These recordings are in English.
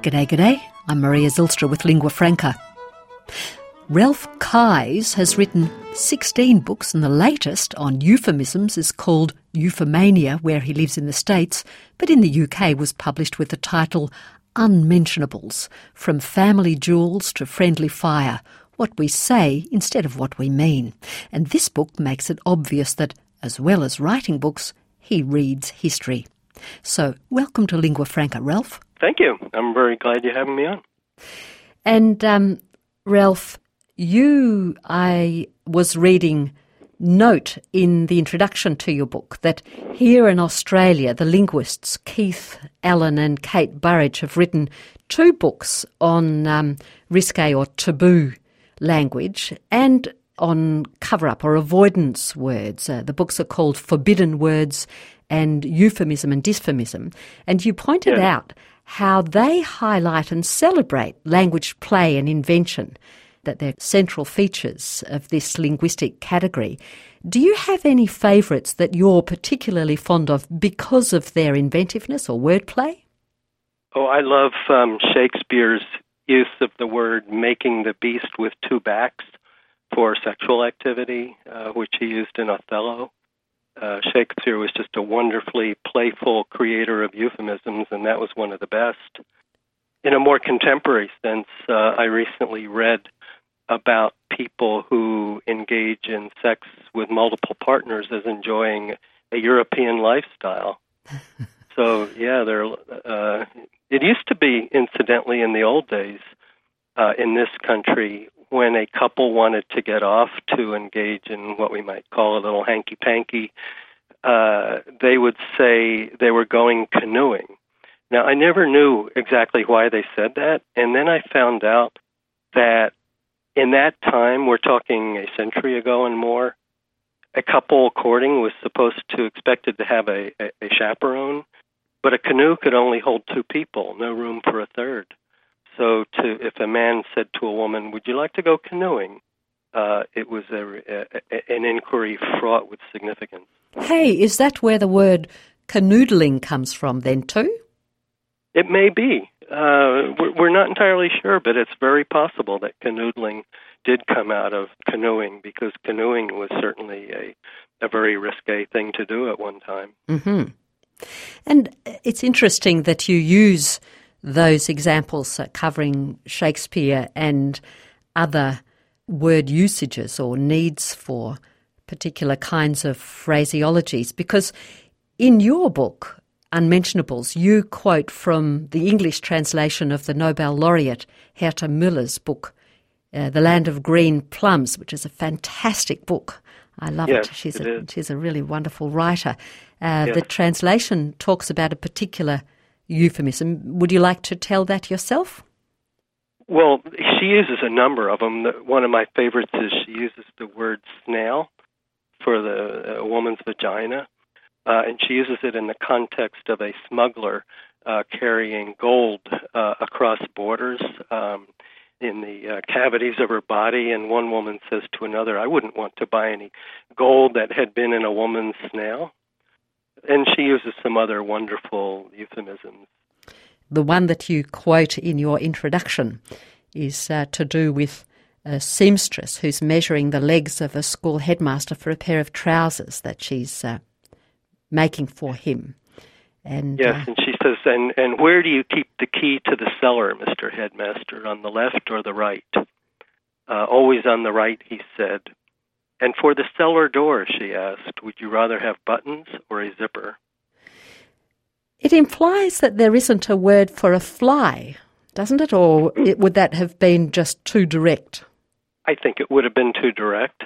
G'day, g'day. I'm Maria Zylstra with Lingua Franca. Ralph Keyes has written 16 books, and the latest on euphemisms is called Euphemania, where he lives in the States, but in the UK was published with the title Unmentionables, From Family Jewels to Friendly Fire, What We Say Instead of What We Mean. And this book makes it obvious that, as well as writing books, he reads history. So, welcome to Lingua Franca, Ralph. Thank you. I'm very glad you're having me on. And, Ralph, I was reading note in the introduction to your book that here in Australia, the linguists Keith Allen and Kate Burridge have written 2 books on risque or taboo language and on cover-up or avoidance words. The books are called Forbidden Words and Euphemism and Dysphemism. And you pointed out how they highlight and celebrate language play and invention, that they're central features of this linguistic category. Do you have any favourites that you're particularly fond of because of their inventiveness or wordplay? Oh, I love Shakespeare's use of the word making the beast with 2 backs for sexual activity, which he used in Othello. Shakespeare was just a wonderfully playful creator of euphemisms, and that was one of the best. In a more contemporary sense, I recently read about people who engage in sex with multiple partners as enjoying a European lifestyle. So, yeah, it used to be, incidentally, in the old days, in this country, when a couple wanted to get off to engage in what we might call a little hanky-panky, they would say they were going canoeing. Now, I never knew exactly why they said that, and then I found out that in that time, we're talking a century ago and more, a couple courting was expected to have a chaperone, but a canoe could only hold 2 people, no room for a third. So if a man said to a woman, would you like to go canoeing? It was an inquiry fraught with significance. Hey, is that where the word canoodling comes from then too? It may be. We're not entirely sure, but it's very possible that canoodling did come out of canoeing, because canoeing was certainly a very risque thing to do at one time. Mm-hmm. And it's interesting that you use those examples covering Shakespeare and other word usages or needs for particular kinds of phraseologies, because in your book, Unmentionables, you quote from the English translation of the Nobel laureate Herta Müller's book, The Land of Green Plums, which is a fantastic book. I love it. She's a really wonderful writer. The translation talks about a particular euphemism. Would you like to tell that yourself? Well, she uses a number of them. One of my favorites is she uses the word snail for a woman's vagina, and she uses it in the context of a smuggler carrying gold across borders in the cavities of her body, and one woman says to another, I wouldn't want to buy any gold that had been in a woman's snail. And she uses some other wonderful euphemisms. The one that you quote in your introduction is to do with a seamstress who's measuring the legs of a school headmaster for a pair of trousers that she's making for him. And yes, and she says, and where do you keep the key to the cellar, Mr. Headmaster, on the left or the right? Always on the right, he said. And for the cellar door, she asked, would you rather have buttons or a zipper? It implies that there isn't a word for a fly, doesn't it? Or would that have been just too direct? I think it would have been too direct.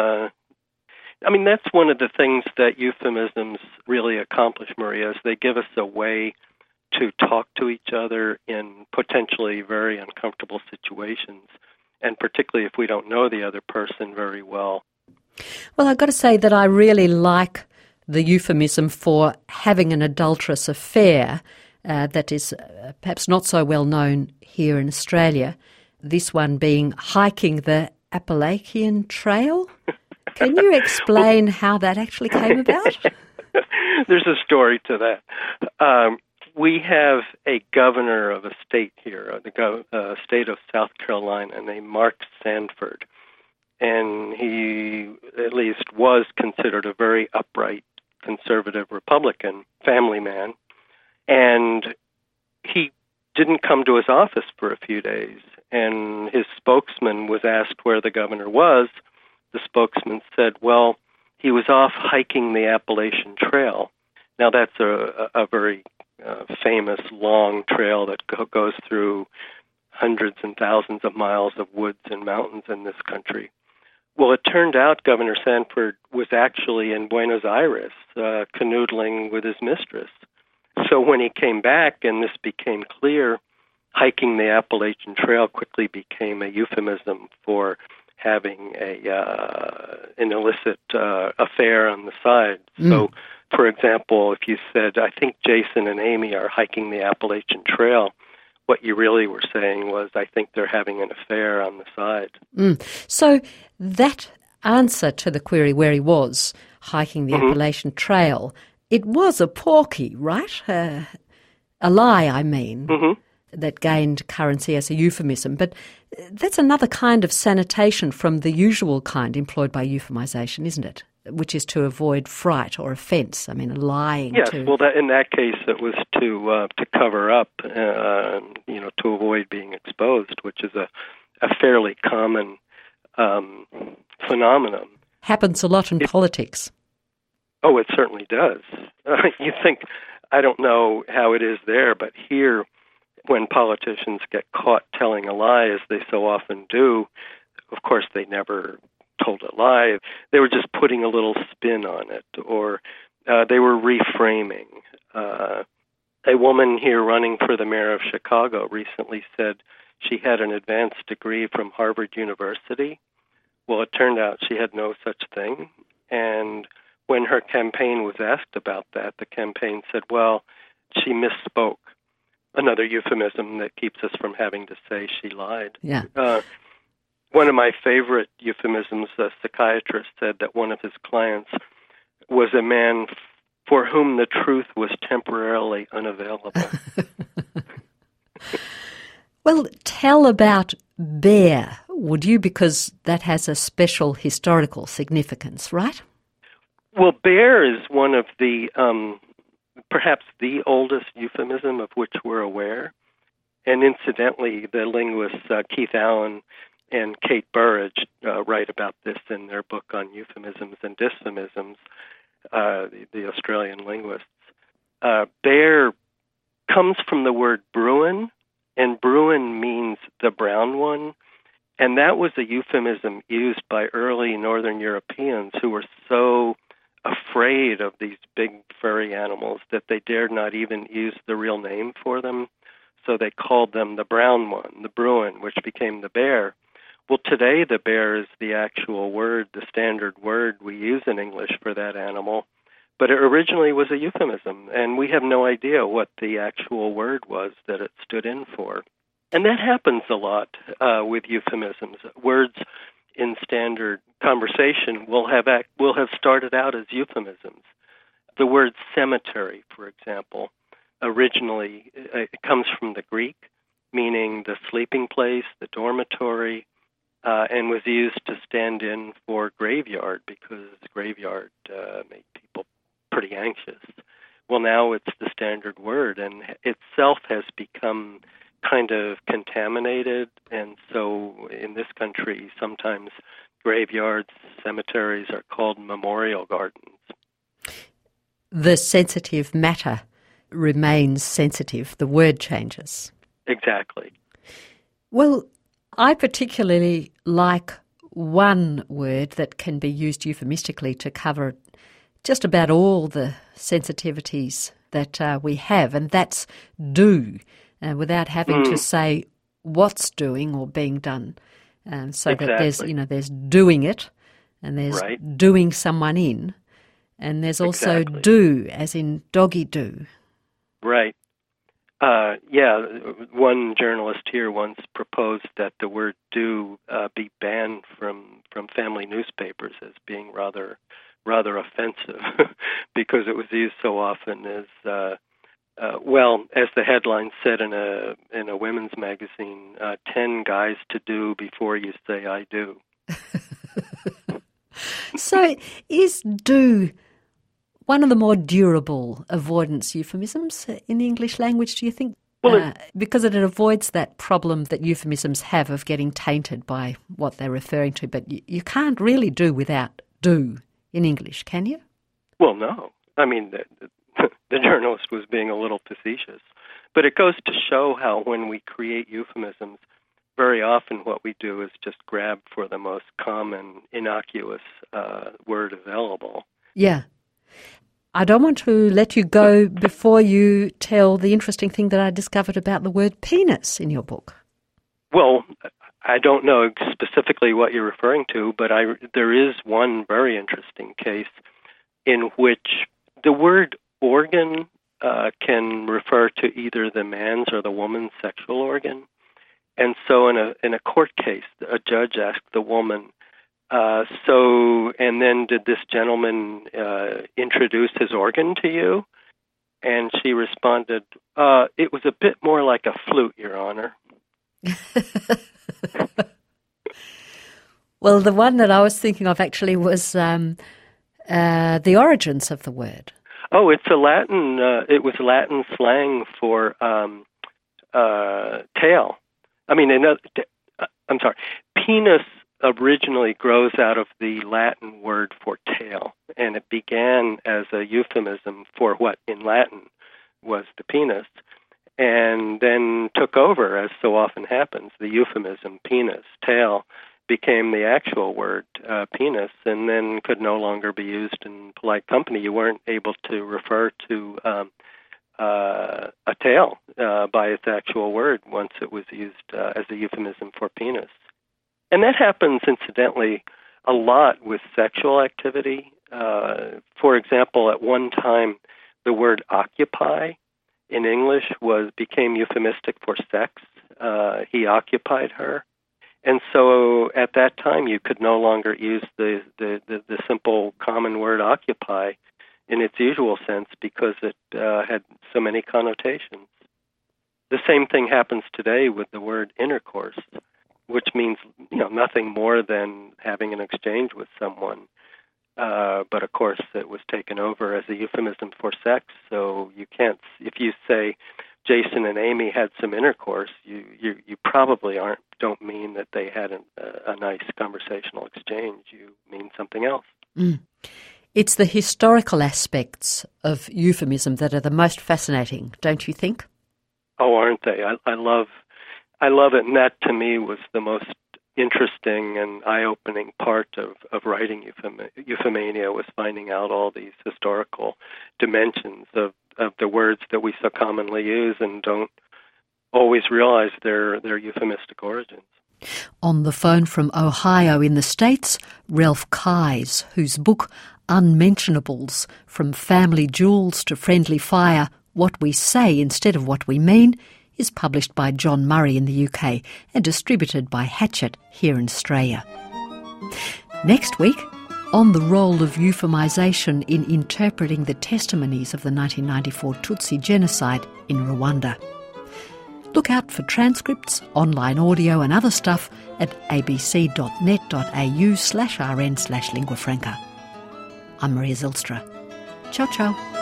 That's one of the things that euphemisms really accomplish, Maria, is they give us a way to talk to each other in potentially very uncomfortable situations, and particularly if we don't know the other person very well. Well, I've got to say that I really like the euphemism for having an adulterous affair that is perhaps not so well known here in Australia, this one being hiking the Appalachian Trail. Can you explain how that actually came about? There's a story to that. We have a governor of a state here, the state of South Carolina, named Mark Sanford. And he, at least, was considered a very upright, conservative Republican family man. And he didn't come to his office for a few days. And his spokesman was asked where the governor was. The spokesman said, well, he was off hiking the Appalachian Trail. Now, that's a very famous, long trail that goes through hundreds and thousands of miles of woods and mountains in this country. Well, it turned out Governor Sanford was actually in Buenos Aires canoodling with his mistress. So when he came back and this became clear, hiking the Appalachian Trail quickly became a euphemism for having an illicit affair on the side. So, for example, if you said, I think Jason and Amy are hiking the Appalachian Trail, what you really were saying was, I think they're having an affair on the side. So that answer to the query where he was hiking the Appalachian Trail, it was a porky, right? A lie, I mean, that gained currency as a euphemism. But that's another kind of sanitation from the usual kind employed by euphemization, isn't it? Which is to avoid fright or offence. I mean, lying. Yes, well, in that case, it was to cover up, to avoid being exposed, which is a fairly common phenomenon. Happens a lot in politics. Oh, it certainly does. You think, I don't know how it is there, but here, when politicians get caught telling a lie, as they so often do, of course, they never told a lie. They were just putting a little spin on it, or they were reframing. A woman here running for the mayor of Chicago recently said she had an advanced degree from Harvard University. Well, it turned out she had no such thing. And when her campaign was asked about that, the campaign said, well, she misspoke. Another euphemism that keeps us from having to say she lied. Yeah. One of my favorite euphemisms, a psychiatrist said that one of his clients was a man for whom the truth was temporarily unavailable. Well, tell about bear, would you? Because that has a special historical significance, right? Well, bear is one of the, perhaps the oldest euphemism of which we're aware. And incidentally, the linguists Keith Allen and Kate Burridge write about this in their book on euphemisms and dysphemisms, the Australian linguists. Bear comes from the word Bruin, and Bruin means the brown one. And that was a euphemism used by early Northern Europeans who were so afraid of these big furry animals that they dared not even use the real name for them. So they called them the brown one, the Bruin, which became the bear. Well, today the bear is the actual word, the standard word we use in English for that animal. But it originally was a euphemism, and we have no idea what the actual word was that it stood in for. And that happens a lot with euphemisms. Words in standard conversation will have started out as euphemisms. The word cemetery, for example, originally it comes from the Greek, meaning the sleeping place, the dormitory, and was used to stand in for graveyard because graveyard made people pretty anxious. Well, now it's the standard word, and itself has become kind of contaminated, and so in this country, sometimes graveyards, cemeteries are called memorial gardens. The sensitive matter remains sensitive. The word changes. Exactly. Well, I particularly like one word that can be used euphemistically to cover just about all the sensitivities that we have, and that's do, without having to say what's doing or being done. So exactly. that there's doing it, and there's doing someone in, and there's also do, as in doggy do. Right. One journalist here once proposed that the word do be banned from family newspapers as being rather offensive because it was used so often as Well, as the headline said in a women's magazine, 10 guys to do before you say I do. So is do one of the more durable avoidance euphemisms in the English language, do you think? Well, because it avoids that problem that euphemisms have of getting tainted by what they're referring to. But you can't really do without do in English, can you? Well, no. I mean, the journalist was being a little facetious. But it goes to show how when we create euphemisms, very often what we do is just grab for the most common, innocuous word available. Yeah. I don't want to let you go before you tell the interesting thing that I discovered about the word penis in your book. Well, I don't know specifically what you're referring to, but there is one very interesting case in which the word organ can refer to either the man's or the woman's sexual organ. And so in a court case, a judge asked the woman, and then did this gentleman introduce his organ to you? And she responded, it was a bit more like a flute, Your Honor. Well, the one that I was thinking of actually was the origins of the word. Oh, it's it was Latin slang for tail. I mean, I'm sorry, penis originally grows out of the Latin word for tail, and it began as a euphemism for what in Latin was the penis, and then took over, as so often happens. The euphemism penis, tail, became the actual word penis, and then could no longer be used in polite company. You weren't able to refer to a tail by its actual word once it was used as a euphemism for penis. And that happens, incidentally, a lot with sexual activity. For example, at one time, the word occupy in English became euphemistic for sex. He occupied her. And so at that time, you could no longer use the simple common word occupy in its usual sense because it had so many connotations. The same thing happens today with the word intercourse, which means nothing more than having an exchange with someone. But of course, it was taken over as a euphemism for sex. So you can't, if you say Jason and Amy had some intercourse, you probably don't mean that they had a nice conversational exchange. You mean something else. Mm. It's the historical aspects of euphemism that are the most fascinating, don't you think? Oh, aren't they? I love it, and that to me was the most interesting and eye-opening part of writing Euphemania, was finding out all these historical dimensions of the words that we so commonly use and don't always realize their euphemistic origins. On the phone from Ohio in the States, Ralph Keyes, whose book Unmentionables, From Family Jewels to Friendly Fire, What We Say Instead of What We Mean, is published by John Murray in the UK and distributed by Hachette here in Australia. Next week, on the role of euphemisation in interpreting the testimonies of the 1994 Tutsi genocide in Rwanda. Look out for transcripts, online audio and other stuff at abc.net.au/rn/linguafranca. I'm Maria Zylstra. Ciao, ciao.